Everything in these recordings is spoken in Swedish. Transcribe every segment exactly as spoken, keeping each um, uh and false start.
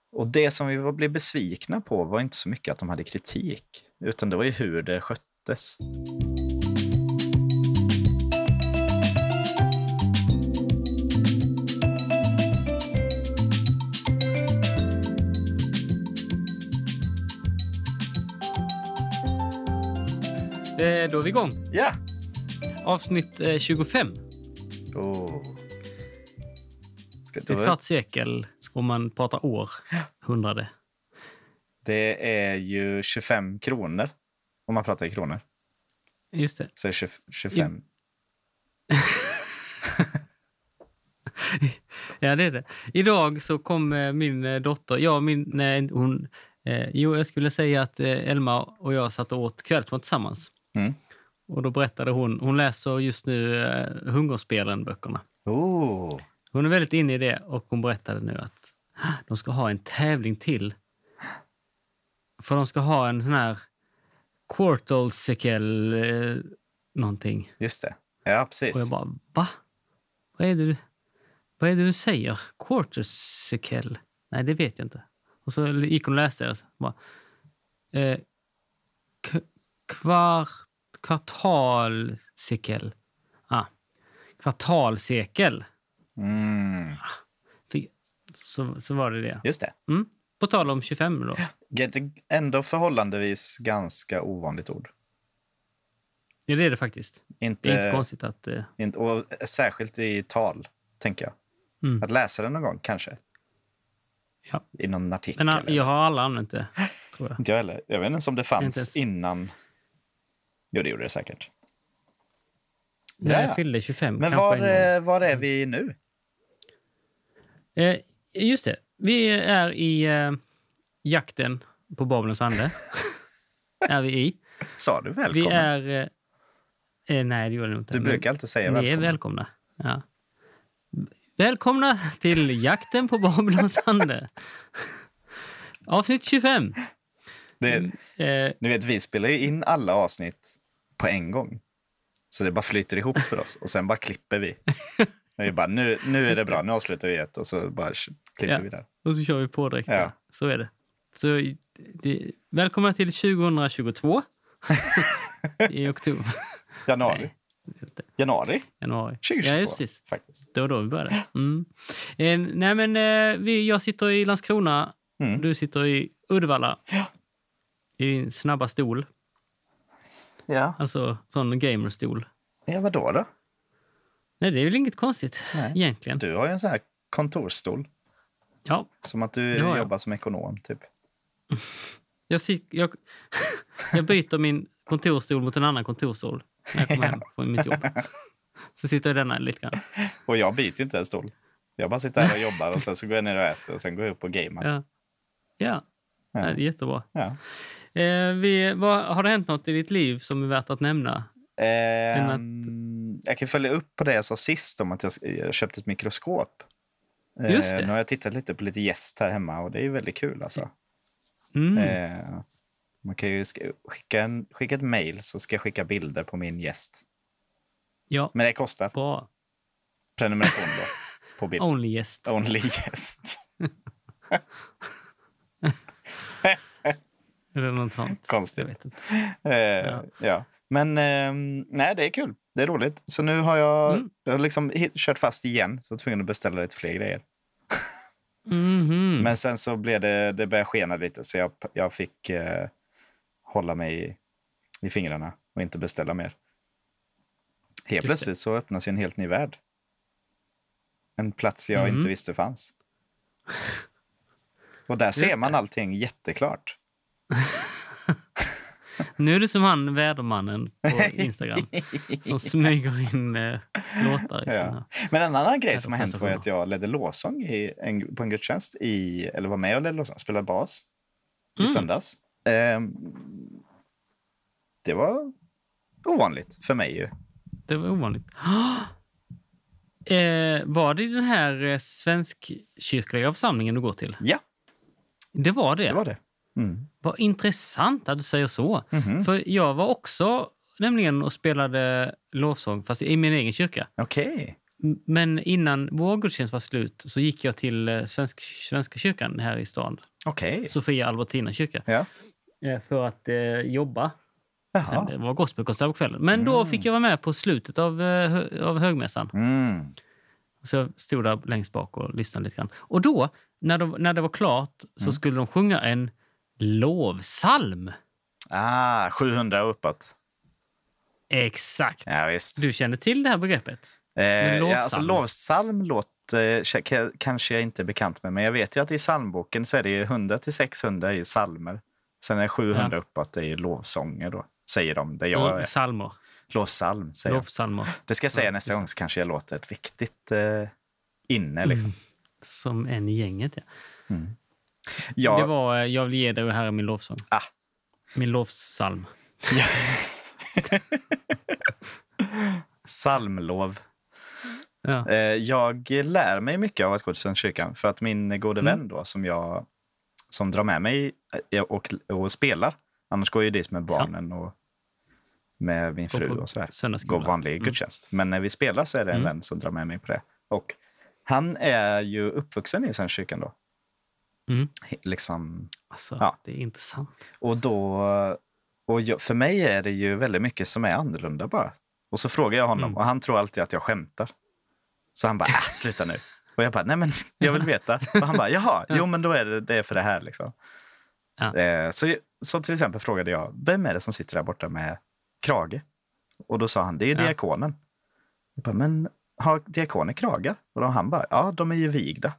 Och det som vi var, blev besvikna på var inte så mycket att de hade kritik, utan det var ju hur det sköttes. Då är vi igång. Ja. Avsnitt eh, tjugofem. Oh. Ska Ett kvart sekel om man pratar år. Hundrade. Det är ju tjugofem kronor om man pratar i kronor. Just det. Så är det tjugofem. I... Ja, det är det. Idag så kom eh, min eh, dotter, ja, min, nej, hon, eh, jo, jag skulle säga att eh, Elma och jag satt och åt kvällsmat tillsammans. Mm. Och då berättade hon, hon läser just nu eh, Hungerspelen-böckerna. Oh. Hon är väldigt inne i det och hon berättade nu att de ska ha en tävling till. För de ska ha en sån här quartalcykel eh, någonting. Just det. Ja, precis. Och jag bara, va? Vad är det du, vad är det du säger? Quartalcykel? Nej, det vet jag inte. Och så gick hon och läste det och så bara, eh, k- kvart kvartalcykel. Ah, kvartalsekel. Mm. Så, så var det det. Just det. Mm. På tal om tjugofem då. Det är ändå förhållandevis ganska ovanligt ord. Ja, det är det faktiskt. Inte, det är inte konstigt att... Uh... Inte, och särskilt i tal, tänker jag. Mm. Att läsa det någon gång, kanske. Ja. I någon artikel. Men uh, jag har alla använt det, tror jag. Inte jag heller. Jag vet inte om det fanns ens... innan... Jo, det gjorde det säkert. När ja. jag fyllde tjugofem. Men var, är, var är vi nu? Eh, just det. Vi är i eh, jakten på Babylons ande. är vi i. Sa du välkommen? Vi är... Eh, nej, det gjorde jag inte. Du brukar alltid säga ni välkomna. Ni är välkomna. Ja. Välkomna till jakten på Babylons ande. Avsnitt tjugofem. Det, mm, eh, ni vet, vi spelar ju in alla avsnitt på en gång. Så det bara flyter ihop för oss. Och sen bara klipper vi. Och vi bara, nu, nu är det bra, nu avslutar vi ett. Och så bara klipper ja. vi där. Och så kör vi på direkt. Ja. Så är det. Så det, välkomna till tjugohundratjugotvå. I oktober. Januari. Nej. Januari? Januari. tjugohundratjugotvå, ja, precis. Faktiskt. Det var då vi började. Mm. Eh, nej, men eh, vi, jag sitter i Landskrona. Mm. Du sitter i Uddevalla. Ja. I din snabba stol. Ja. Alltså sån gamerstol. Ja, vad då då? Nej, det är väl inget konstigt Nej. egentligen. Du har ju en sån här kontorstol. Ja. Som att du jobbar som ekonom, typ. Jag, jag, jag byter min kontorstol mot en annan kontorstol när jag kommer hem från mitt jobb. Så sitter jag i denna lite grann. Och jag byter inte en stol. Jag bara sitter här och jobbar och sen så går jag ner och äter och sen går jag upp och gamer. Ja, ja. Ja. Det är jättebra. Ja. Eh, vi, vad, har det hänt något i ditt liv som är värt att nämna? Eh, att... Jag kan följa upp på det jag sa sist om att jag, jag köpte ett mikroskop. Eh, Just det. Nu har jag tittat lite på lite gäst här hemma och det är väldigt kul alltså. Mm. Eh, man kan ju skicka, en, skicka ett mail så ska jag skicka bilder på min gäst. Ja. Men det kostar. Bra. Prenumeration då. På bild. Only gäst. Only gäst. Eller något sånt. Konstigt. Jag vet inte. Eh, ja. ja. Men eh, nej, det är kul. Det är roligt. Så nu har jag, mm. jag har liksom kört fast igen. Så jag var tvungen att beställa lite fler grejer. Mm-hmm. Men sen så blev det, det började skena lite. Så jag, jag fick eh, hålla mig i, i fingrarna och inte beställa mer. Helt plötsligt så öppnas ju en helt ny värld. En plats jag mm. inte visste fanns. Och där ser man allting jätteklart. Nu är det som han, vädermannen på Instagram, som smyger in eh, låtar i ja. Men en annan grej som har hänt var att jag ledde låsång i en, på en gudstjänst, i, eller var med och ledde låsång, spelade bas i mm. söndags. Eh, det var ovanligt för mig ju. Det var ovanligt. Eh, var det den här eh, svenskkyrkliga församlingen du går till? Ja. Det var det? Det var det. Mm. Vad intressant att du säger så. Mm-hmm. För jag var också nämligen och spelade lovsång, fast i min egen kyrka. Okej. Okay. Men innan vår gudstjänst var slut så gick jag till eh, Svensk, Svenska kyrkan här i stan. Okej. Sofia Albertina kyrka. Ja. Eh, för att eh, jobba. Sen, Jaha. det var gospelkonsert på kvällen. Men då fick jag vara med på slutet av, eh, hö- av högmässan. Mm. Så jag stod där längst bak och lyssnade lite grann. Och då, när, de, när det var klart, så Mm. skulle de sjunga en lovsalm. Ah, sjuhundra och uppåt. Exakt. Ja, visst. Du känner till det här begreppet? Eh, ja, alltså, lovsalm. lovsalm låter k- kanske jag inte är bekant med, men jag vet ju att i psalmboken så är det ju hundra till sexhundra är ju psalmer. Sen är sjuhundra Ja. uppåt är ju lovsånger då, säger de. Det jag är. Salmer. Lovsalm, säger jag. Lovsalmer. Det ska jag säga Ja, nästa just gång så kanske jag låter riktigt eh, inne liksom. Mm. Som en i gänget, ja. Ja, Det var eh, Jag vill ge dig här är min lovsång. Ah. Min lovsalm. psalmlov. Ja. Eh, jag lär mig mycket av att gå till Svenska kyrkan för att min gode Mm. vän då, som jag som drar med mig eh, och, och spelar. Annars går jag ju dit med barnen och med min Gå fru på och sådär. söndagsskola. Gå vanlig Mm. gudstjänst. Men när vi spelar så är det en Mm. vän som drar med mig på det. Och han är ju uppvuxen i Svenska kyrkan då. Mm. He- Liksom, Alltså, Ja. det är intressant. och då... Och jag, för mig är det ju väldigt mycket som är annorlunda bara. Och så frågar jag honom Mm. och han tror alltid att jag skämtar. Så han bara, äh, sluta nu. Och jag bara, nej men jag vill veta. Och han bara, jaha, jo men då är det, det är för det här liksom. Ja. Eh, så, så till exempel frågade jag, vem är det som sitter där borta med krage? Och då sa han, det är Ja. diakonen. Jag bara, men har diakoner kragar? Och då han bara, ja de är ju vigda.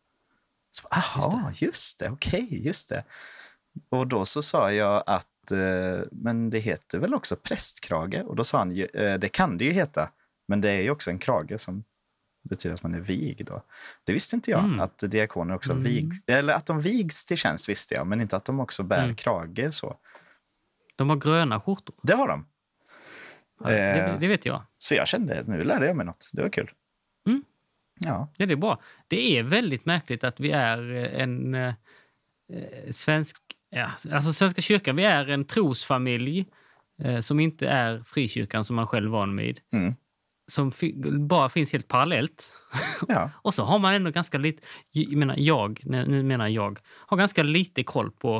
Så, aha, just det, okej, just det. Och då så sa jag att, eh, men det heter väl också prästkrage? Och då sa han, eh, det kan det ju heta, men det är ju också en krage som betyder att man är vigd då. Det visste inte jag, Mm. att diakoner också Mm. vigs, eller att de vigs till tjänst visste jag, men inte att de också bär Mm. krage så. De har gröna skjortor. Det har de. Ja, det, Eh. det vet jag. Så jag kände, nu lärde jag mig något. Det var kul. Mm. Ja. Ja, det är bra. Det är väldigt märkligt att vi är en eh, eh, svensk... Ja, alltså Svenska kyrkan, vi är en trosfamilj eh, som inte är frikyrkan som man själv van vid. Mm. Som fi- bara finns helt parallellt. Ja. Och så har man ändå ganska lite... Jag menar, jag, nu menar jag, har ganska lite koll på,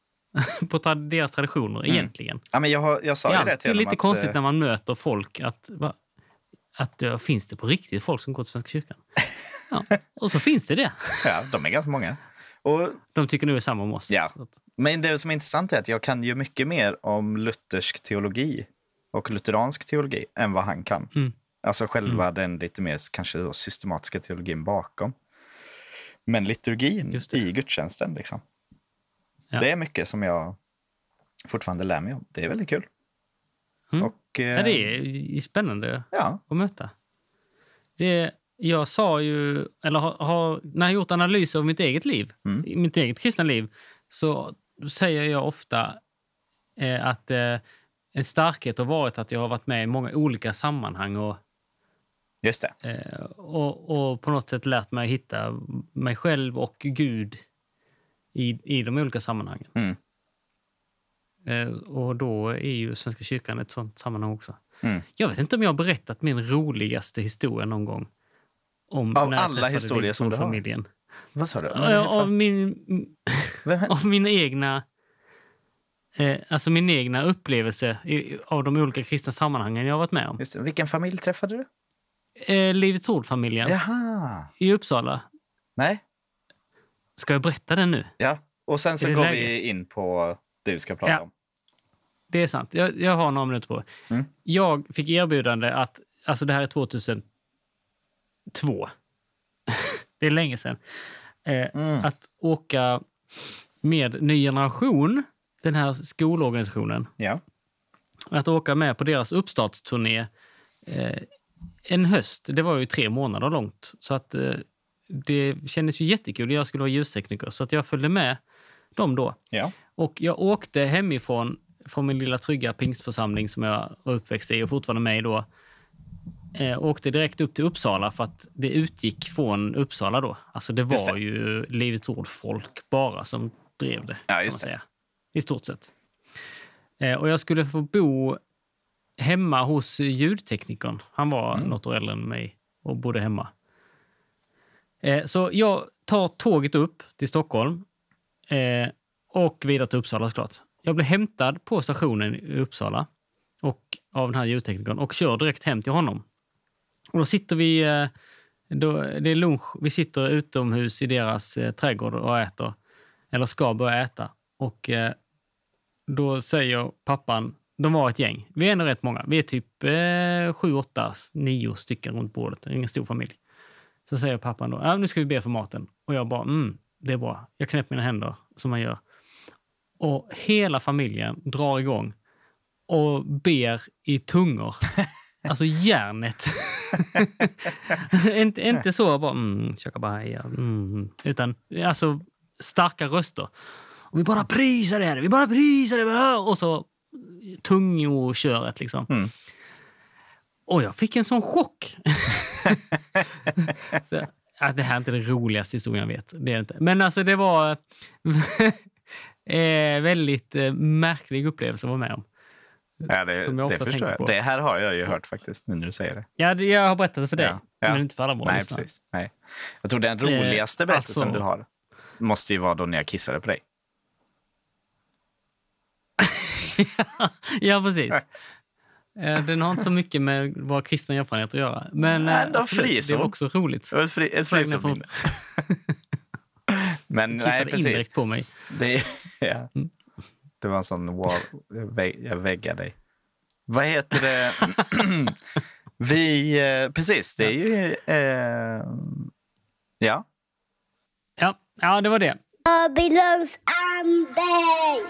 på tra- deras traditioner Mm. egentligen. Ja, men jag, har, jag sa Det är ju det alltid till honom lite att, konstigt eh, när man möter folk att... Va, att uh, finns det på riktigt folk som går till Svenska kyrkan? Ja. Och så finns det det. ja, de är ganska många. Och, De tycker nu är samma om oss. Ja. Så att, men det som är intressant är att jag kan ju mycket mer om luthersk teologi och lutheransk teologi än vad han kan. Mm. Alltså själva den lite mer kanske då systematiska teologin bakom. Men liturgin Just det. i gudstjänsten liksom. Ja. Det är mycket som jag fortfarande lär mig om. Det är väldigt kul. Mm. Och, eh, ja, det är spännande ja. att möta. Det, jag sa ju, eller har, har, när jag gjort analyser av mitt eget liv, Mm. i mitt eget kristna liv, så säger jag ofta eh, att eh, en starkhet har varit att jag har varit med i många olika sammanhang och, Just det. eh, och, och på något sätt lärt mig hitta mig själv och Gud i, i de olika sammanhangen. Mm. Eh, och då är ju Svenska kyrkan ett sånt sammanhang också. Mm. Jag vet inte om jag har berättat min roligaste historia någon gång. Om Av när jag alla träffade historier som du har? familjen. Vad sa du? Ja, av, min, Vem- av mina egna... Eh, alltså min egna upplevelse i, av de olika kristna sammanhangen jag har varit med om. Just det. Vilken familj träffade du? Eh, Livets ord-familjen Jaha. i Uppsala. Nej. Ska jag berätta den nu? Ja. Och sen så Är det går läge? vi in på det vi ska prata Ja. om. Det är sant. Jag, jag har några minuter på. Mm. Jag fick erbjudande att... Alltså det här är tjugohundratvå. Det är länge sedan. Eh, Mm. Att åka med Ny Generation, den här skolorganisationen. Ja. Att åka med på deras uppstartsturné eh, en höst. Det var ju tre månader långt. Så att eh, det kändes ju jättekul. Jag skulle vara ljustekniker. Så att jag följde med dem då. Ja. Och jag åkte hemifrån från min lilla trygga pingstförsamling som jag var uppväxt i och fortfarande med i då. Eh, åkte direkt upp till Uppsala för att det utgick från Uppsala då. Alltså det Just var det. ju Livets ord-folk bara som drev det. Ja, kan just man det. säga. I stort sett. Eh, och jag skulle få bo hemma hos ljudteknikern. Han var Mm. något år äldre än mig. och bodde hemma. Eh, så jag tar tåget upp till Stockholm eh, och vidare till Uppsala såklart. Jag blev hämtad på stationen i Uppsala och av den här ljudteknikern och kör direkt hem till honom. Och då sitter vi, eh, då, det är lunch, vi sitter utomhus i deras eh, trädgård och äter, eller ska börja äta. Och eh, då säger pappan, de var ett gäng, vi är ändå rätt många, vi är typ eh, sju, åtta, nio stycken runt bordet, ingen stor familj. Så säger pappan då, ja, nu ska vi be för maten. Och jag bara, mm, det är bra. Jag knäpper mina händer som man gör. Och hela familjen drar igång och ber i tungor. Alltså järnet. inte, inte så bara, mm, chakabaya, mm, utan alltså starka röster. Och vi bara prisar det här, vi bara prisar det här. Och så tungoköret liksom. Mm. Och jag fick en sån chock. Så, ja, det här är inte det roligaste historien jag vet. Det är inte. Men alltså det var eh, väldigt eh, märklig upplevelse att vara med om. Ja, det, som jag ofta det förstår jag. På. Det här har jag ju hört faktiskt nu när du säger det. Ja, det, jag har berättat det för dig. Ja, ja. Men inte för alla bra. Nej, precis. Nej. Jag tror den roligaste berättelsen alltså... du har måste ju vara då när jag kissade på dig. Ja, precis. Den har inte så mycket med våra kristna erfarenheter att göra. Men Nej, äh, absolut, det var också roligt. Det var ett, fri, ett frizominne. Men nej, precis. Indirekt på mig. Det, ja. mm. det var en sån wall. Jag, väg, jag väggade dig. Vad heter det? Vi, eh, precis, det är ju... Eh, ja. ja. Ja, det var det. Babylons ande!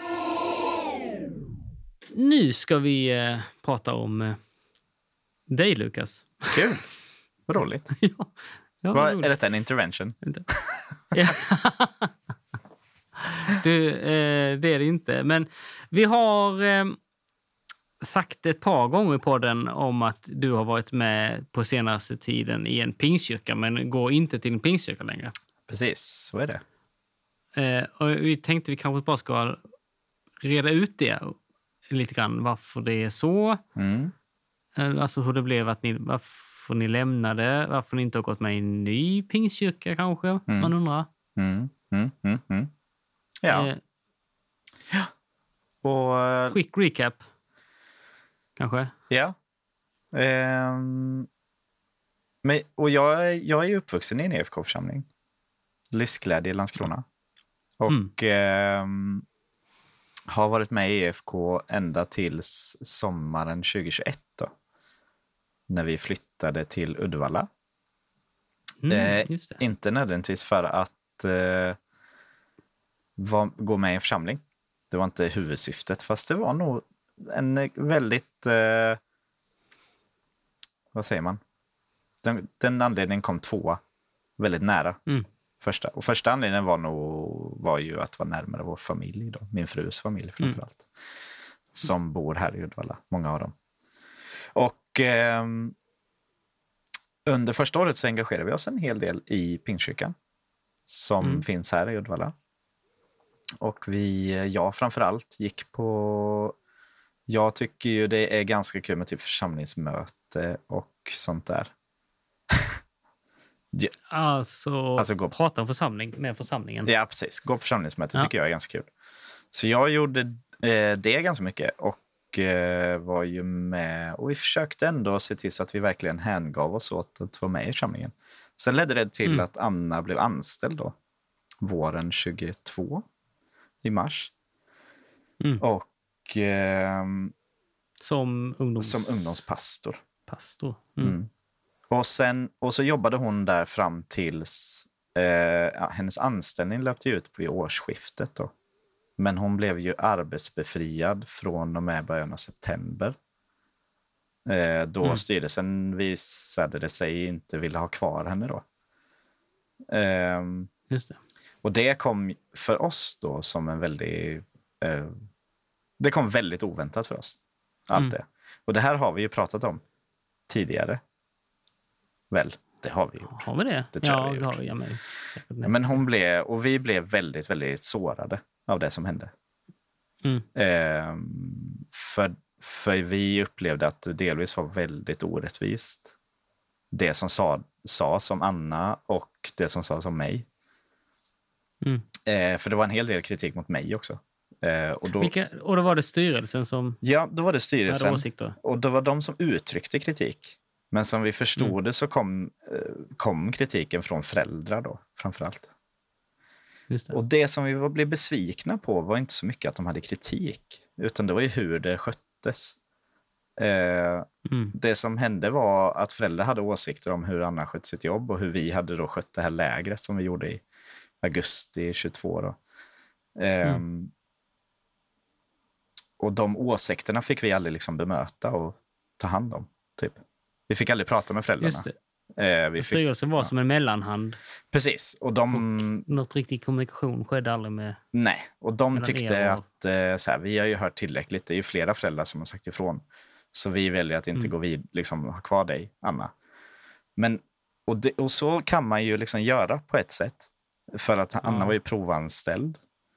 Nu ska vi eh, prata om eh, dig, Lukas. Kul. Vad roligt. ja, ja, vad, roligt. Är detta en intervention? du, eh, det är det inte. Men vi har eh, sagt ett par gånger på den om att du har varit med på senaste tiden i en pingstkyrka, men går inte till en pingstkyrka längre. Precis, så är det. Eh, och vi tänkte vi kanske bara ska reda ut det lite grann, varför det är så. Mm. Alltså hur det blev att ni, varför ni lämnade, varför ni inte har gått med i en ny pingstkyrka kanske, mm. man undrar. Mm. Mm. Mm. Mm. Ja. Eh, ja. Och... Quick recap, kanske. Ja. Um... Men, och jag, jag är uppvuxen i en E F K-församling. Livsglädje i Landskrona. Och... Mm. Um... har varit med i E F K ända tills sommaren tjugohundratjugoett då. När vi flyttade till Uddevalla. Mm, eh, just det. Inte nödvändigtvis för att eh, var, gå med i en församling. Det var inte huvudsyftet. Fast det var nog en väldigt... Eh, vad säger man? Den, den anledningen kom tvåa. Väldigt nära. Mm. Första. Och första anledningen var nog var ju att vara närmare vår familj då. Min frus familj framförallt. Mm. Som bor här i Uddevalla. Många av dem. Och eh, under första året så engagerade vi oss en hel del i Pingstkyrkan. Som mm. finns här i Uddevalla. Och vi, jag framförallt gick på... Jag tycker ju det är ganska kul med typ församlingsmöte och sånt där. Ja. Alltså, alltså gå... prata om församling med församlingen. Ja, precis. Gå på församlingsmöte ja. tycker jag är ganska kul. Så jag gjorde eh, det ganska mycket och eh, var ju med. Och vi försökte ändå se till så att vi verkligen hängav oss åt att vara med i församlingen. Sen ledde det till mm. att Anna blev anställd då. Våren tjugotvå i mars. Mm. Och eh, som, ungdoms... som ungdomspastor. Pastor. Mm. Mm. Och, sen, och så jobbade hon där fram tills eh, ja, hennes anställning löpte ut vid årsskiftet då. Men hon blev ju arbetsbefriad från och med början av september. Eh, då mm. styrelsen visade det sig inte ville ha kvar henne då. Eh, Just det. Och det kom för oss då som en väldigt... Eh, det kom väldigt oväntat för oss. Allt mm. det. Och det här har vi ju pratat om tidigare. Väl, det har vi gjort. Har vi det? Det tror ja, jag vi har vi, ja, men, men hon blev, och vi blev väldigt, väldigt sårade av det som hände. Mm. Eh, för, för vi upplevde att det delvis var väldigt orättvist. det som sa, sa som Anna och det som sa som mig. Mm. Eh, för det var en hel del kritik mot mig också. Eh, och, då, Vilka, och då var det styrelsen som ja, då var det hade styrelsen. åsikter? Och det var de som uttryckte kritik. Men som vi förstod Mm. det så kom, eh, kom kritiken från föräldrar då, framförallt. Just det. Och det som vi var, blev besvikna på var inte så mycket att de hade kritik, utan det var ju hur det sköttes. Eh, Mm. det som hände var att föräldrar hade åsikter om hur Anna skött sitt jobb och hur vi hade då skött det här lägret som vi gjorde i augusti tjugotvå. Då. Eh, Mm. Och de åsikterna fick vi aldrig liksom bemöta och ta hand om. Typ. Vi fick aldrig prata med föräldrarna. Just det. Eh, vi fick, Styrelsen var ja. som en mellanhand. Precis. Och de... Något riktig kommunikation skedde aldrig med... Nej, och de Mellan tyckte er och- att eh, så här, vi har ju hört tillräckligt. Det är ju flera föräldrar som har sagt ifrån. Så vi väljer att inte Mm. gå vid, liksom ha kvar dig, Anna. Men, och, det, och så kan man ju liksom göra på ett sätt. För att Anna Ja. var ju provanställd.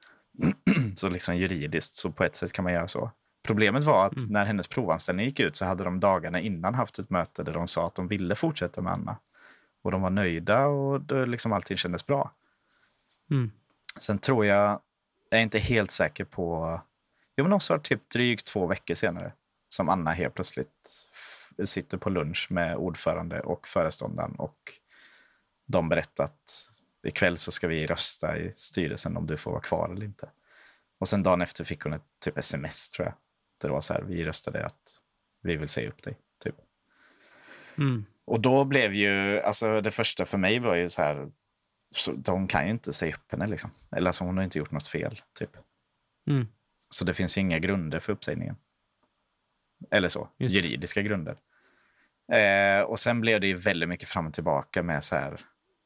Så liksom juridiskt, så på ett sätt kan man göra så. Problemet var att Mm. när hennes provanställning gick ut så hade de dagarna innan haft ett möte där de sa att de ville fortsätta med Anna. Och de var nöjda och det, liksom allting kändes bra. Mm. Sen tror jag, jag är inte helt säker på... Jo, men också typ drygt två veckor senare som Anna helt plötsligt f- sitter på lunch med ordförande och föreståndaren och de berättar att ikväll så ska vi rösta i styrelsen om du får vara kvar eller inte. Och sen dagen efter fick hon ett typ sms, tror jag. Det var så här, vi röstade att vi vill säga upp dig, typ. Mm. Och då blev ju, alltså det första för mig var ju så här, så de kan ju inte säga upp henne liksom. Eller alltså hon har inte gjort något fel, typ. Mm. Så det finns ju inga grunder för uppsägningen. Eller så, Just det. juridiska grunder. Eh, och sen blev det ju väldigt mycket fram och tillbaka med så här...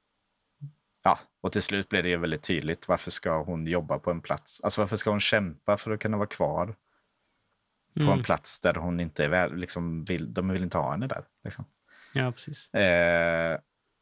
Ja, och till slut blev det ju väldigt tydligt. Varför ska hon jobba på en plats? Alltså varför ska hon kämpa för att kunna vara kvar på Mm. en plats där hon inte är väl, liksom vill, de vill inte ha henne där. Liksom. Ja, precis. Eh,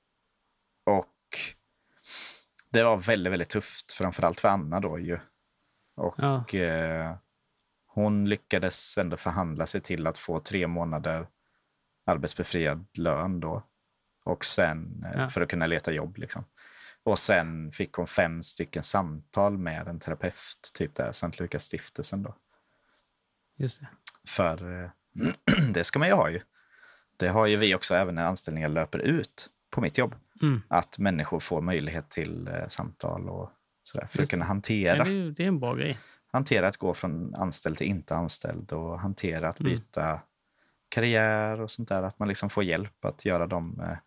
och det var väldigt, väldigt tufft. Framförallt för Anna då ju. Och Ja. eh, hon lyckades ändå förhandla sig till att få tre månader arbetsbefriad lön då. Och sen eh, Ja. för att kunna leta jobb liksom. Och sen fick hon fem stycken samtal med en terapeut typ där, Sankt Lukas stiftelsen då. Just det. För eh, det ska man ju ha ju. Det har ju vi också även när anställningar löper ut på mitt jobb. Mm. Att människor får möjlighet till eh, samtal och sådär. För Just att kunna Ja, hantera, det, är- det är en bra grej. hantera att gå från anställd till inte anställd. Och hantera att Mm. byta karriär och sånt där. Att man liksom får hjälp att göra de eh,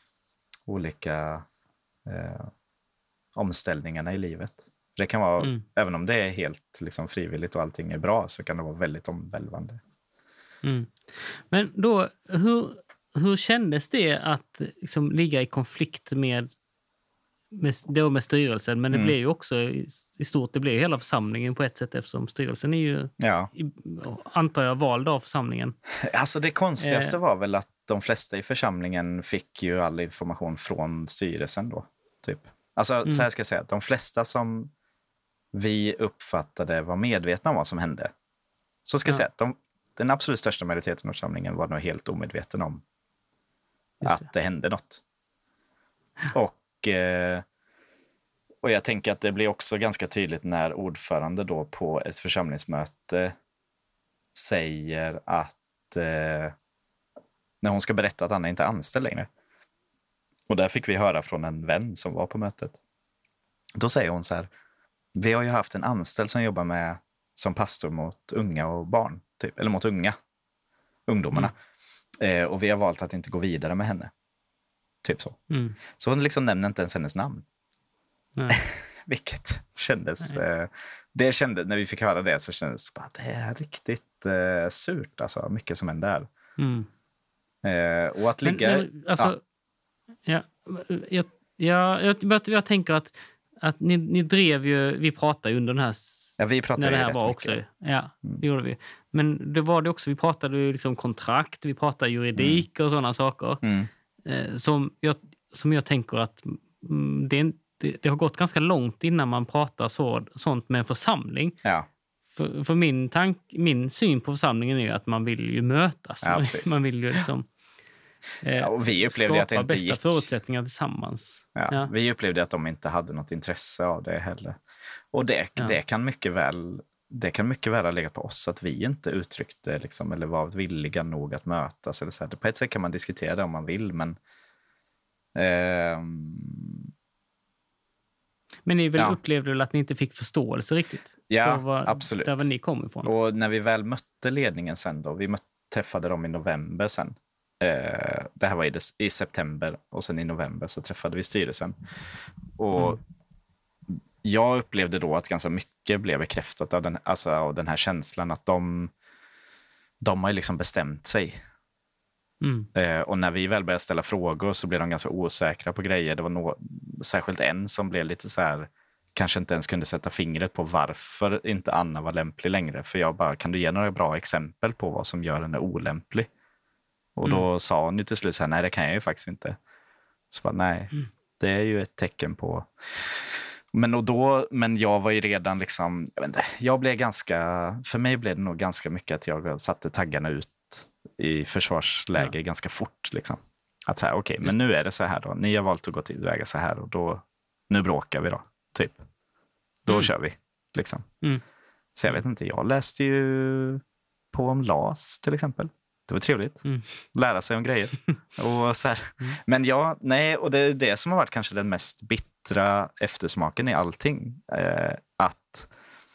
olika eh, omställningarna i livet. För det kan vara, Mm. även om det är helt liksom, frivilligt och allting är bra, så kan det vara väldigt omvälvande. Mm. Men då, hur, hur kändes det att liksom, ligga i konflikt med, med, då med styrelsen? Men det Mm. blev ju också i, i stort, det blev ju hela församlingen på ett sätt eftersom styrelsen är ju, Ja. i, antar jag, vald av församlingen. Alltså det konstigaste Eh. var väl att de flesta i församlingen fick ju all information från styrelsen då. Typ. Alltså Mm. så här ska jag säga, de flesta som vi uppfattade var medvetna om vad som hände. Så ska jag Ja. säga, de, den absolut största majoriteten av församlingen var nog helt omedveten om Just att det hände något. Och, eh, och jag tänker att det blir också ganska tydligt när ordförande då på ett församlingsmöte säger att eh, när hon ska berätta att Anna inte är anställd längre. Och där fick vi höra från en vän som var på mötet. Då säger hon så här, vi har ju haft en anställd som jobbar med som pastor mot unga och barn, typ, eller mot unga, ungdomarna. Eh, och vi har valt att inte gå vidare med henne. Typ så. Mm. Så hon liksom nämner inte ens hennes namn. Nej. Vilket kändes... Eh, det kände, när vi fick höra det så kändes det bara, det är riktigt eh, surt. Alltså, mycket som händer där. Mm. Eh, och att ligga... Men, men, alltså, ja. jag, jag, jag, jag, jag tänker att, att ni, ni drev ju, vi pratade ju under den här, s- ja, vi pratade när det ju här rätt var mycket. också. Ja, Mm. det gjorde vi. Men det var det också, vi pratade ju liksom kontrakt, vi pratade juridik och sådana saker. Mm. Eh, som, jag, som jag tänker att mm, det, är inte- det, det har gått ganska långt innan man pratar så, sånt med en församling. Ja, För, för min, tank, min syn på församlingen är ju att man vill ju mötas. Ja, precis. man vill ju liksom... eh, Ja, och vi upplevde att det inte bästa gick. förutsättningar tillsammans. Ja, Ja. Vi upplevde att de inte hade något intresse av det heller. Och det, Ja. det kan mycket väl det kan mycket väl ha legat på oss att vi inte uttryckte liksom, eller var villiga nog att mötas. Eller så här. På ett sätt kan man diskutera det om man vill, men ehm, Men ni väl Ja. upplevde väl att ni inte fick förståelse riktigt? Ja, för vad, absolut. Där var ni kom ifrån. Och när vi väl mötte ledningen sen då, vi mötte, träffade dem i november sen. Eh, det här var i, des, i september och sen i november så träffade vi styrelsen. Och Mm. jag upplevde då att ganska mycket blev bekräftat av den, alltså, av den här känslan att de, de har ju liksom bestämt sig. Mm. Eh, och när vi väl började ställa frågor så blev de ganska osäkra på grejer. Det var no- särskilt en som blev lite så här, kanske inte ens kunde sätta fingret på varför inte Anna var lämplig längre. För jag bara, kan du ge några bra exempel på vad som gör henne olämplig? Och då Mm. sa hon ju till slut så här, nej det kan jag ju faktiskt inte. Så bara, nej, Mm. det är ju ett tecken på... Men, och då, men jag var ju redan liksom, jag vet inte, jag blev ganska, för mig blev det nog ganska mycket att jag satte taggarna ut i försvarsläge Ja. ganska fort. Liksom. Att så här, okej, okay, men nu är det så här då. Ni har valt att gå tillväga så här och då, nu bråkar vi då, typ. Då Mm. kör vi, liksom. Mm. Så jag vet inte, jag läste ju på om L A S till exempel. Det var trevligt. Mm. Lära sig om grejer. och så här. Mm. Men ja, nej, och det är det som har varit kanske den mest bittra eftersmaken i allting. Eh, att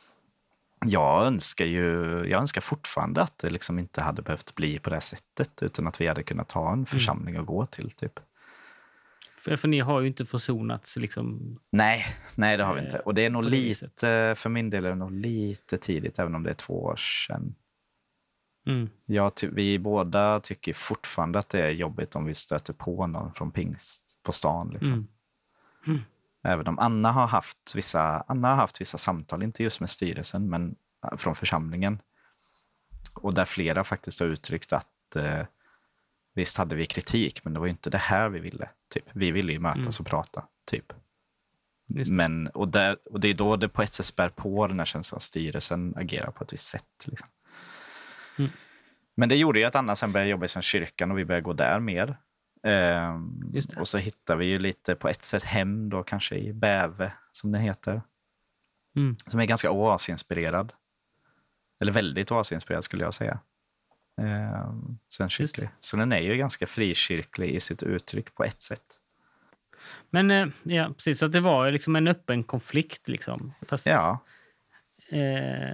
jag önskar ju, jag önskar fortfarande att det liksom inte hade behövt bli på det här sättet, utan att vi hade kunnat ha en församling att gå till, typ. För, för ni har ju inte försonats liksom. Nej, nej det har vi Eh, inte. Och det är nog på det lite, för min del är det nog lite tidigt, även om det är två år sedan. Mm. Jag ty- vi båda tycker fortfarande att det är jobbigt om vi stöter på någon från pingst på stan. Liksom. Mm. Mm. Även om Anna har haft vissa, Anna har haft vissa samtal, inte just med styrelsen, men från församlingen. Och där flera faktiskt har uttryckt att eh, visst hade vi kritik, men det var ju inte det här vi ville. Typ. Vi ville ju mötas Mm. och prata, typ. Just det. Men, och, där, och det är då det på ett sätt spär på den här känslan att styrelsen agerar på ett visst sätt. Liksom. Mm. Men det gjorde ju att Anna sen började jobba i sen kyrkan och vi började gå där mer. Ehm, Just det. och så hittar vi ju lite på ett sätt hem då kanske i Bäve, som det heter. Mm. Som är ganska oasinspirerad. Eller väldigt oasinspirerad skulle jag säga. Ehm, sen kyrklig. Så den är ju ganska frikyrklig i sitt uttryck på ett sätt. Men eh, ja, precis. Så att det var ju liksom en öppen konflikt. Liksom. Fast, Ja, eh,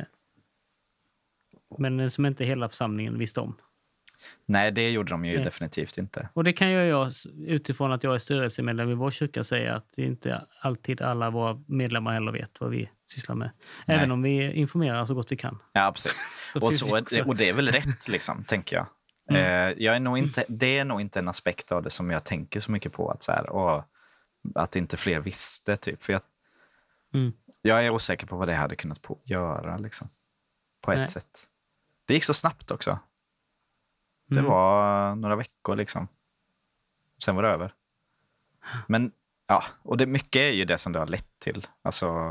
men som inte hela församlingen visste om. nej det gjorde de ju Nej. definitivt inte. Och det kan ju jag utifrån att jag är styrelsemedlem i vår kyrka säga att det inte alltid alla våra medlemmar heller vet vad vi sysslar med. Även Nej. om vi informerar så gott vi kan. Ja, precis. Så Och, finns så, det också- och det är väl rätt, liksom, tänker jag. Mm. Eh, jag är nog inte, det är nog inte en aspekt av det som jag tänker så mycket på. Att, så här, åh, att inte fler visste, typ. För jag, Mm. jag är osäker på vad det hade kunnat på, göra, liksom. På ett Nej. sätt. Det gick så snabbt också. Det Mm. var några veckor, liksom. Sen var det över. Men, ja, och det, mycket är ju det som det har lett till. Alltså,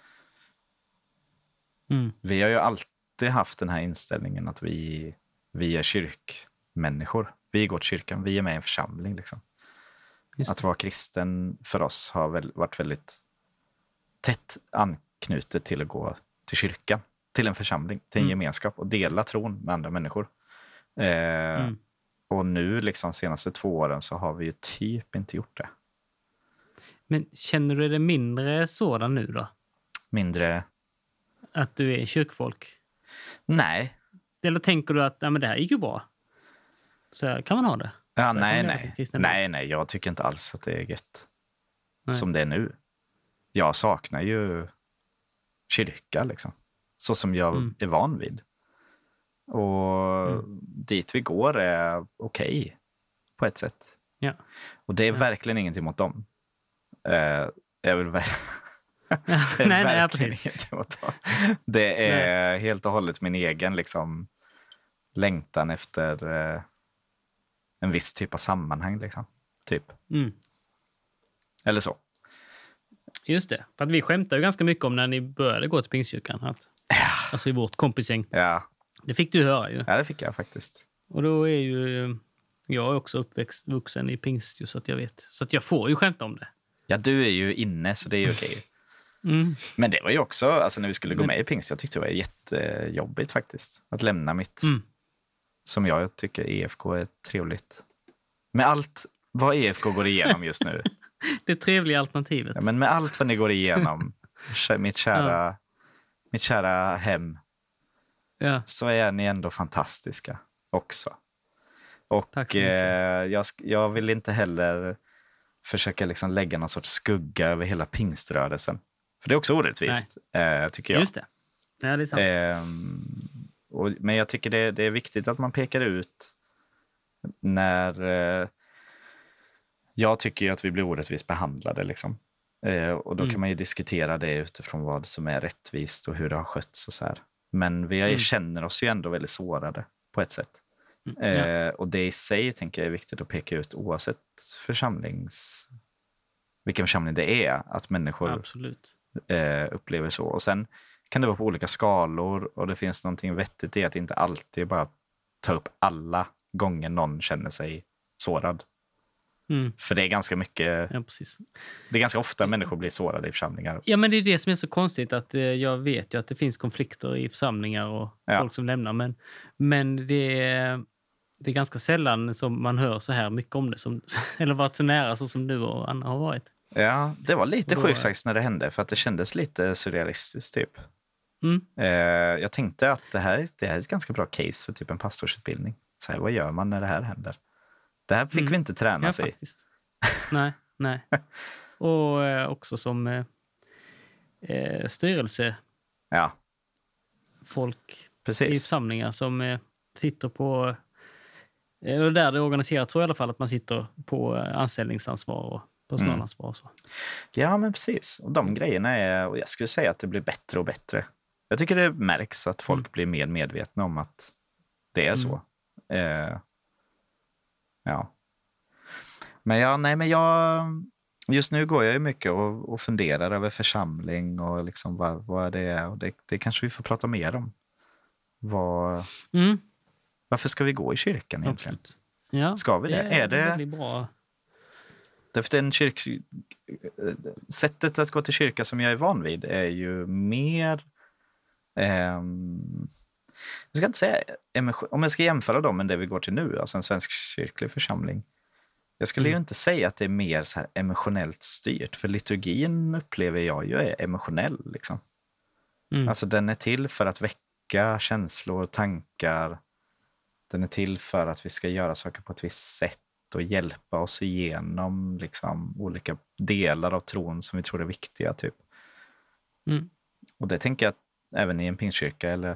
Mm. vi har ju alltid haft den här inställningen att vi, vi är kyrkmänniskor. Vi går till kyrkan, vi är med i en församling. Liksom. Just Att vara kristen för oss har väl varit väldigt tätt anknutet till att gå till kyrkan. Till en församling, till en Mm. gemenskap och dela tron med andra människor. Eh, Mm. Och nu, liksom senaste två åren, så har vi ju typ inte gjort det. Men känner du det mindre sådan nu då? Mindre, Att du är kyrkfolk? nej. Eller tänker du att ja, men det här gick ju bra? Så här kan man ha det? Ja, Så här kan nej, man leva nej. sitt kristna liv. Nej, nej, jag tycker inte alls att det är gött. Nej. Som det är nu. Jag saknar ju kyrka, liksom. Så som jag Mm. är van vid. Och Mm. dit vi går är okej. På ett sätt. Ja. Och det är Ja. verkligen ingenting mot dem. Eh, jag vill ver- det är nej, nej, ja, verkligen precis. ingenting mot dem. Det är helt och hållet min egen liksom, längtan efter eh, en viss typ av sammanhang. Liksom. Typ. Mm. Eller så. Just det. För att vi skämtar ju ganska mycket om när ni började gå till Pingstkyrkan. Att, alltså i vårt kompisgäng. Ja. Det fick du höra ju. ja, det fick jag faktiskt. Och då är ju Jag är också uppvuxen i pingst, just så att jag vet. Så att jag får ju skämta om det. Ja, du är ju inne, så det är ju okej. Mm. Men det var ju också, alltså när vi skulle gå med i pingst, jag tyckte det var jättejobbigt faktiskt. Att lämna mitt, Mm. som jag tycker E F K är trevligt. Med allt vad E F K går igenom just nu. Det trevliga alternativet. Ja, men med allt vad ni går igenom, mitt kära, Ja. mitt kära hem, Ja. så är ni ändå fantastiska också. Och Tack så mycket. eh, jag, sk- jag vill inte heller försöka liksom lägga någon sorts skugga över hela pingströrelsen. För det är också orättvist, eh, tycker jag. Just det. Ja, det är sant. Ehm, och, men jag tycker det, det är viktigt att man pekar ut när... Eh, jag tycker ju att vi blir orättvist behandlade. Liksom. Eh, och då Mm. kan man ju diskutera det utifrån vad som är rättvist och hur det har skötts och så här. Men vi Mm. känner oss ju ändå väldigt sårade på ett sätt. Mm. Eh, Ja. Och det i sig tänker jag är viktigt att peka ut oavsett församlings... vilken församling det är, att människor Absolut. eh, upplever så. Och sen kan det vara på olika skalor och det finns någonting vettigt i att inte alltid bara ta upp alla gånger någon känner sig sårad. Mm. För det är ganska mycket, Ja, precis. det är ganska ofta människor blir sårade i församlingar. Ja, men det är det som är så konstigt. Att eh, jag vet ju att det finns konflikter i församlingar och Ja. folk som lämnar. Men, men det, är, det är ganska sällan som man hör så här mycket om det. Som, eller varit så nära så som du och Anna har varit. Ja, det var lite Och då- sjukt faktiskt när det hände, för att det kändes lite surrealistiskt typ. Mm. Eh, jag tänkte att det här, det här är ett ganska bra case för typ en pastorsutbildning. Så här, vad gör man när det här händer? Det här fick Mm. vi inte träna Ja, sig i. faktiskt. nej, nej. Och eh, också som eh, eh, styrelsefolk Ja, i precis. församlingar som eh, sitter på... Eller där det är organiserat så i alla fall, att man sitter på eh, anställningsansvar och personalansvar och så. Ja, men precis. Och de grejerna är, och jag skulle säga att det blir bättre och bättre. Jag tycker det märks att folk Mm. blir mer medvetna om att det är så. Eh, ja. Men ja, nej, men jag... Just nu går jag ju mycket och, och funderar över församling och liksom vad, vad det är. Och det, det kanske vi får prata mer om. Vad, Mm. varför ska vi gå i kyrkan egentligen? Absolut. Ja, Ska vi det? Är det- väldigt bra. Därför den kyrk... sättet att gå till kyrka som jag är van vid är ju mer... ehm, jag ska inte säga... emotion- Om jag ska jämföra dem med det vi går till nu, alltså en svensk kyrklig församling. Jag skulle ju Mm. inte säga att det är mer så här emotionellt styrt, för liturgin upplever jag ju är emotionell. Liksom. Mm. Alltså den är till för att väcka känslor, tankar. Den är till för att vi ska göra saker på ett visst sätt och hjälpa oss igenom liksom, olika delar av tron som vi tror är viktiga. Typ. Mm. Och det tänker jag att även i en pingstkyrka, eller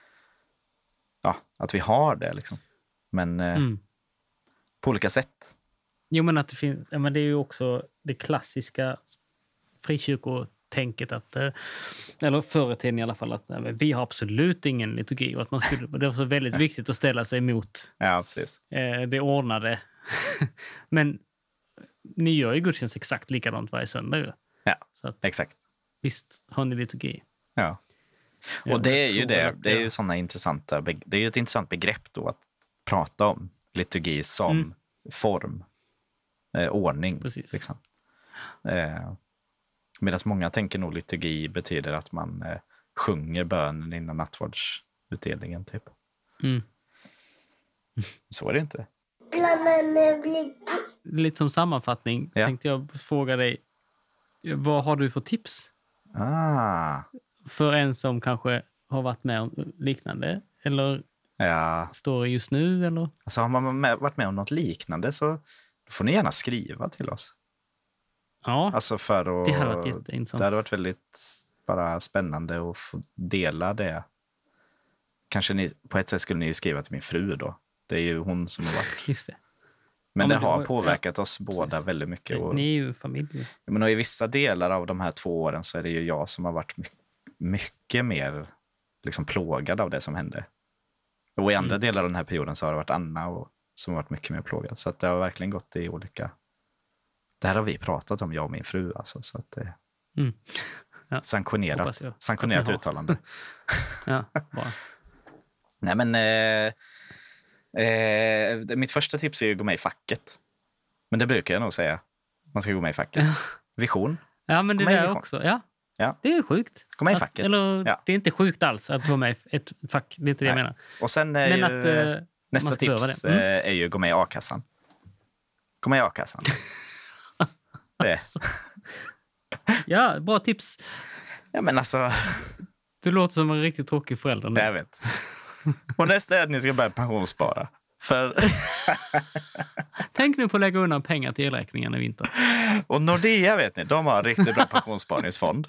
ja, att vi har det. Liksom. Men eh, Mm. på olika sätt. Jo, men, att det, finns, ja, men det är ju också det klassiska frikyrkotänket att, eh, eller förr i tiden i alla fall, att nej, men vi har absolut ingen liturgi och att man skulle, det var så väldigt viktigt att ställa sig emot Ja, precis. eh, det ordnade. Men ni gör ju gudstjänst exakt likadant varje söndag ju. Ja, Så att, exakt. visst har ni liturgi. Ja. Ja, Och det är jag ju tror det. att Det är ju jag- såna intressanta, beg- det är ju ett intressant begrepp då att prata om liturgi som Mm. form, eh, ordning. Precis. Liksom. Eh, Medan många tänker nog liturgi betyder att man eh, sjunger bönen innan nattvardsutdelningen. Typ. Mm. Så är det inte. Planen blir Lite som sammanfattning Ja. tänkte jag fråga dig, vad har du för tips Ah, för en som kanske har varit med om liknande eller ja. står just nu? Eller? Alltså, har man med, varit med om något liknande så får ni gärna skriva till oss. Ja, Alltså för att, det hade varit jätteintressant. Det hade varit väldigt bara spännande att få dela det. Kanske ni, på ett sätt skulle ni ju skriva till min fru då. Det är ju hon som har varit. Just det. Men Ja, det men har det- påverkat oss båda precis. väldigt mycket. Och, Ni är ju familj. men och i vissa delar av de här två åren så är det ju jag som har varit mycket, mycket mer liksom plågad av det som hände. Och i andra Mm. delar av den här perioden så har det varit Anna och, som har varit mycket mer plågad. Så att det har verkligen gått i olika... Det här har vi pratat om, jag och min fru. Alltså, så att det Mm. Ja, sanktionerat, hoppas jag. sanktionerat Ja. uttalande. Ja, bra. Nej, men... Eh, Eh, mitt första tips är att gå med i facket. Men det brukar jag nog säga. Man ska gå med i facket. Vision. Ja, men det Gå med i där vision. också. Ja. Ja. Det är sjukt. Gå med i Att- facket. Eller, Ja. det är inte sjukt alls att vara med i ett fack. Det är inte det jag Nej. menar. Och sen är Men ju, att eh, nästa man ska behöva tips det. Mm. eh, är ju att gå med i a-kassan. Gå med i a-kassan. Det. Ja, bra tips. Ja, men alltså, Du låter som en riktigt tråkig förälder nu. jag vet. Och nästa är att ni ska börja pensionsspara. För, Tänk nu på att lägga undan pengar till elräkningen i vinter. och Nordea vet ni, de har en riktigt bra pensionssparningsfond.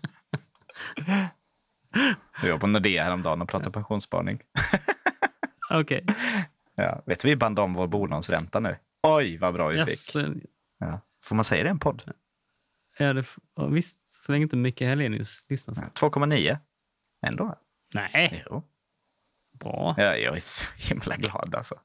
Jag var på Nordea häromdagen och pratade pensionssparning. Okej. Ja, vet du, vi band om vår bolånsränta nu. Oj, vad bra vi Yes. fick. Ja. Får man säga det i en podd? Ja, det, ja, visst, så länge inte Micke Helenius lyssnar. Så. två komma nio. Ändå. Nej, Jo. bra. Ja, jag är så himla glad alltså.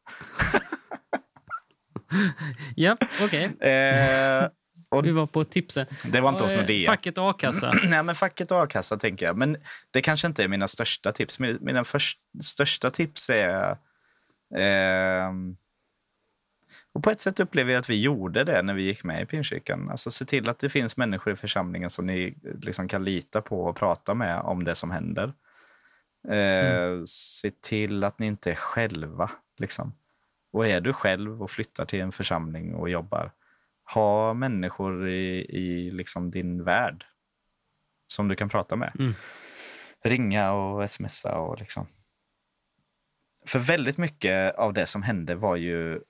Ja, okej. Eh, och Vi var på tipsen. det var inte hos Eh, Nordea. Facket och a-kassa. Nej, men facket och a-kassa tänker jag. Men det kanske inte är mina största tips. Mina, mina först, största tips är... Eh, och på ett sätt upplever jag att vi gjorde det när vi gick med i Pingstkyrkan. Alltså se till att det finns människor i församlingen som ni liksom kan lita på och prata med om det som händer. Eh, mm. Se till att ni inte är själva. Liksom. Och är du själv och flyttar till en församling och jobbar, ha människor i, i liksom din värld som du kan prata med. Mm. Ringa och smsa och liksom. För väldigt mycket av det som hände var ju...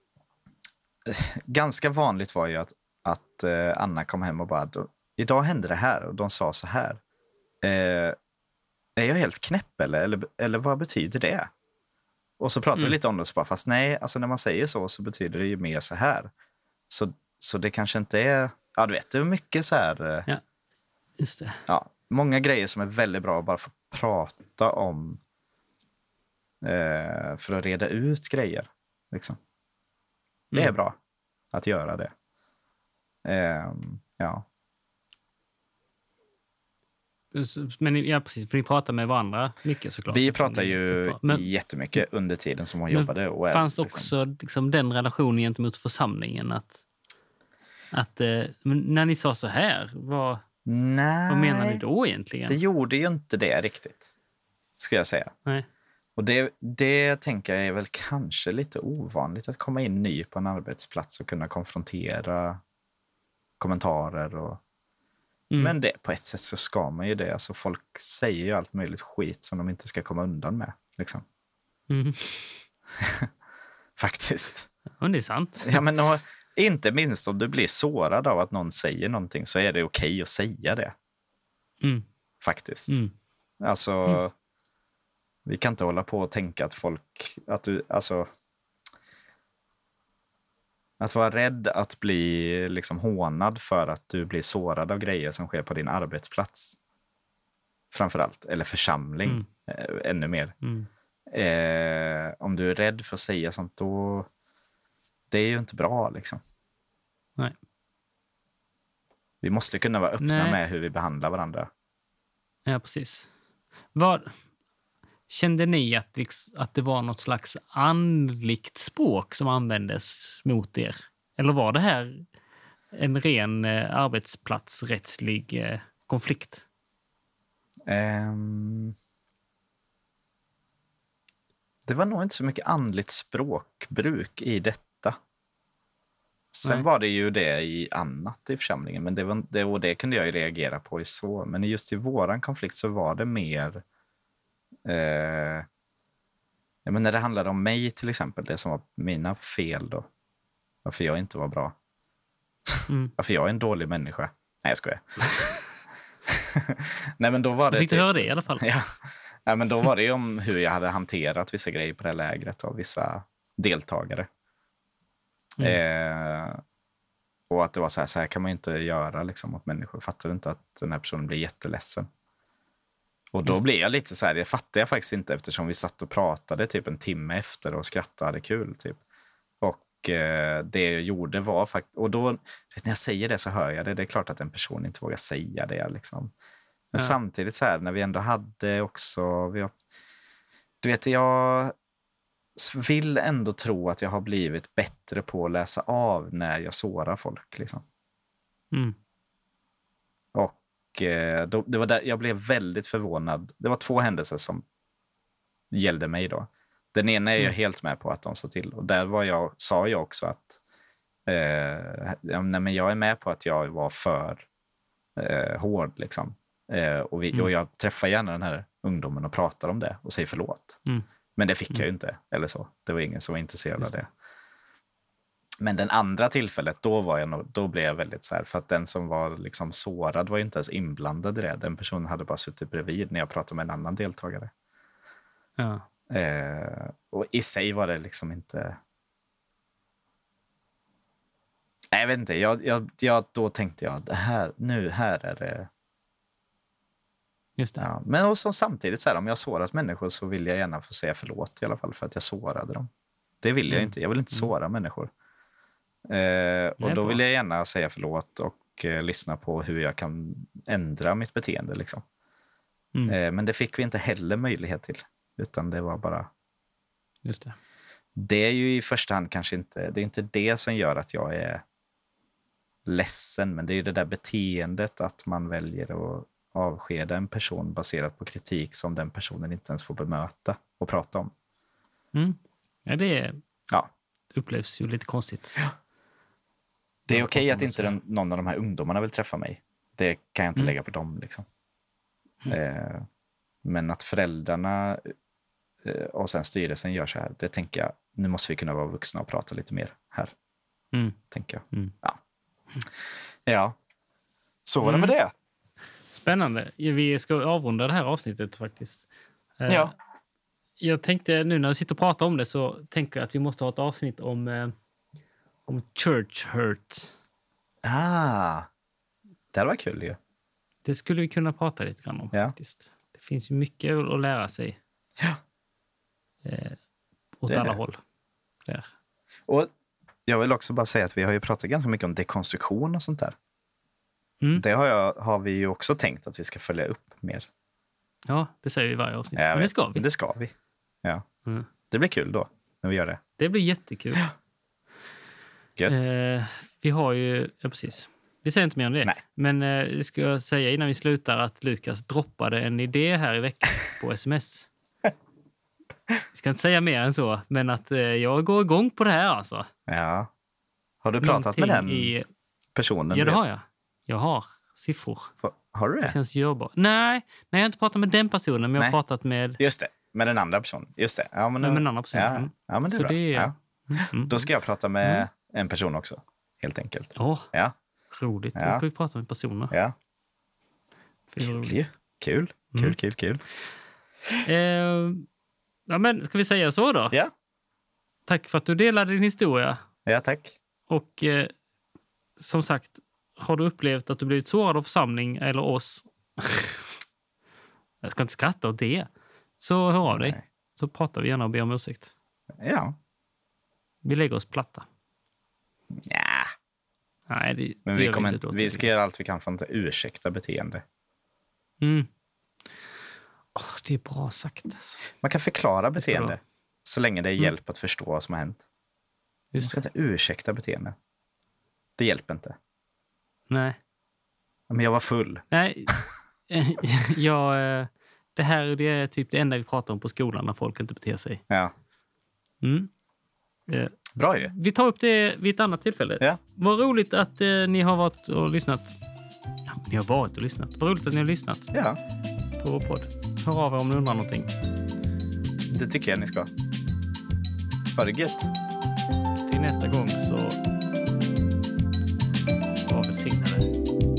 Ganska vanligt var ju att, att eh, Anna kom hem och bara, idag hände det här och de sa så här. Eh, är jag helt knäpp eller? eller? Eller vad betyder det? Och så pratade mm. vi lite om det och så bara, fast nej, alltså när man säger så så betyder det ju mer så här. Så, så det kanske inte är... Ja, du vet, det är mycket så här... Ja, just det. Ja, många grejer som är väldigt bra att bara få prata om eh, för att reda ut grejer. Liksom. Det är Mm. bra att göra det. Eh, ja. Men ja, precis, för ni pratar med varandra mycket såklart. Vi pratar ju men, jättemycket under tiden som hon men jobbade. Och det fanns är, liksom... också liksom, den relationen gentemot församlingen att, att eh, men när ni sa så här, vad, Nej, vad menar ni då egentligen? Det gjorde ju inte det riktigt, ska jag säga. Nej. Och det, det tänker jag är väl kanske lite ovanligt att komma in ny på en arbetsplats och kunna konfrontera kommentarer. Och... Mm. Men det, på ett sätt så ska man ju det. Alltså folk säger ju allt möjligt skit som de inte ska komma undan med. Liksom. Mm. Faktiskt. Men det är sant. Ja, men och, inte minst om du blir sårad av att någon säger någonting så är det okej att säga det. Mm. Faktiskt. Mm. Alltså... Mm. Vi kan inte hålla på och tänka att folk... Att du, alltså, att vara rädd att bli liksom hånad för att du blir sårad av grejer som sker på din arbetsplats. Framförallt. Eller församling. Mm. Äh, ännu mer. Mm. Eh, om du är rädd för att säga sånt, då... Det är ju inte bra, liksom. Nej. Vi måste kunna vara öppna Nej. med hur vi behandlar varandra. Ja, precis. Vad... Kände ni att, att det var något slags andligt språk som användes mot er? Eller var det här en ren eh, arbetsplatsrättslig eh, konflikt? Um, det var nog inte så mycket andligt språkbruk i detta. Sen Nej. var det ju det i annat i församlingen. Men det, var, det, och det kunde jag ju reagera på i så. Men just i våran konflikt så var det mer... Eh, ja, men när det handlade om mig till exempel, det som var mina fel då, varför jag inte var bra, mm. varför jag är en dålig människa. Nej, jag skojar. Nej, men då var det fick typ, du höra det i alla fall. Ja, ja, men då var det om hur jag hade hanterat vissa grejer på det här lägret av vissa deltagare. Mm. Eh, och att det var så här, så här kan man ju inte göra liksom, mot människor. Fattar du inte att den här personen blir jätteledsen? Och då blev jag lite så här, det fattar jag faktiskt inte eftersom vi satt och pratade typ en timme efter och skrattade kul typ. Och eh, det jag gjorde var faktiskt, och då, vet, när jag säger det så hör jag det, det är klart att en person inte vågar säga det liksom. Men ja. Samtidigt så här, när vi ändå hade också, vi har, du vet jag, vill ändå tro att jag har blivit bättre på att läsa av när jag sårar folk. Liksom. Mm. Och eh, då, det var där jag blev väldigt förvånad. Det var två händelser som gällde mig då. Den ena är jag Mm. helt med på att de sa till. Och där var jag, sa jag också att eh, ja, nej, men jag är med på att jag var för eh, hård. Liksom. Eh, och, vi, Mm. och jag träffar gärna den här ungdomen och pratar om det och säger förlåt. Mm. Men det fick Mm. jag ju inte. Eller så. Det var ingen som var intresserad Just av det. det. Men den andra tillfället, då, var jag nog, då blev jag väldigt så här. För att den som var liksom sårad var ju inte ens inblandad i det. Den personen hade bara suttit bredvid när jag pratade med en annan deltagare. Ja. Eh, och i sig var det liksom inte... Nej, jag vet inte. Jag, jag, jag, då tänkte jag, det här, nu här är det... Just det. Ja. Men också samtidigt, så här, om jag sårat människor så vill jag gärna få säga förlåt i alla fall för att jag sårade dem. Det vill jag Mm. inte. Jag vill inte såra mm. människor. Eh, och är då bra. vill jag gärna säga förlåt och eh, lyssna på hur jag kan ändra mitt beteende. Liksom. Mm. Eh, men det fick vi inte heller möjlighet till. Utan det var bara... Just det. Det är ju i första hand kanske inte... Det är inte det som gör att jag är ledsen. Men det är ju det där beteendet att man väljer att avskeda en person baserat på kritik som den personen inte ens får bemöta och prata om. Mm. Ja, det Ja. upplevs ju lite konstigt. Det är Ja, okej att man inte säger. den, någon av de här ungdomarna vill träffa mig. Det kan jag inte Mm. lägga på dem. Liksom. Eh, men att föräldrarna eh, och sen styrelsen gör så här, det tänker jag, nu måste vi kunna vara vuxna och prata lite mer här. Mm. Tänker jag. Mm. Ja. ja. Så var det med det. Spännande. Vi ska avrunda det här avsnittet faktiskt. Eh, Ja. Jag tänkte nu när vi sitter och pratar om det så tänker jag att vi måste ha ett avsnitt om, eh, om church hurt. Ah, det var kul ju. Det skulle vi kunna prata lite grann om Ja. faktiskt. Det finns ju mycket att lära sig. Ja. Eh, åt Det är alla det. håll. Där. Och jag vill också bara säga att vi har ju pratat ganska mycket om dekonstruktion och sånt där. Mm. Det har, jag, har vi ju också tänkt att vi ska följa upp mer. Ja, det säger vi i varje avsnitt. Jag Men det vet. ska vi. Det ska vi. Ja. Mm. Det blir kul då, när vi gör det. Det blir jättekul. Gött. Eh, vi har ju... Ja, precis. Vi säger inte mer om det. Nej. Men eh, det ska jag säga innan vi slutar att Lukas droppade en idé här i veckan på sms. Jag ska inte säga mer än så, men att eh, jag går igång på det här alltså. Ja. Har du pratat med Någonting den i... personen? Ja, det vet? har jag. Jag har siffror. Va- Har du Det det? känns görbart. Nej, nej, jag har inte pratat med den personen, men jag har Nej. pratat med, Just det, med den andra personen. Just det. Ja, men, med då- en annan person. Ja, Mm. ja, men det är Så bra. det är- Ja. Mm, mm. Då ska jag prata med Mm. en person också, helt enkelt. Åh, Ja, roligt. Ja. Då ska vi prata med personer. ja. För det är Kul roligt. ju. Kul, kul, Mm. kul, kul. Eh, ja, men ska vi säga så då? Ja, Tack för att du delade din historia. ja tack. Och eh, som sagt, har du upplevt att du blivit sårad av församling eller oss? Jag ska inte skratta åt det. Så hör av dig. Nej. Så pratar vi gärna och ber om ursäkt. Ja. Vi lägger oss platta. ja. Nej, det, Men det vi, gör kommer, inte då, vi tycker ska göra allt vi kan för att inte ursäkta beteende. jag. Mm. Åh, det är bra sagt. Alltså. Man kan förklara ska beteende du så länge det är Mm. hjälp att förstå vad som har hänt. Man Just ska det. inte ursäkta beteende. Det hjälper inte. Nej. Men jag var full. Nej. jag, eh, det här det är typ det enda vi pratar om på skolan när folk inte beter sig. Ja. Mm. Eh, Bra ju. Vi tar upp det vid ett annat tillfälle. Ja. Vad roligt att eh, ni har varit och lyssnat. Ja, ni har varit och lyssnat. Vad roligt att ni har lyssnat Ja, på vår podd. Hör av er om ni undrar någonting. det tycker jag ni ska. Ha det gött. Till nästa gång så var välsignade.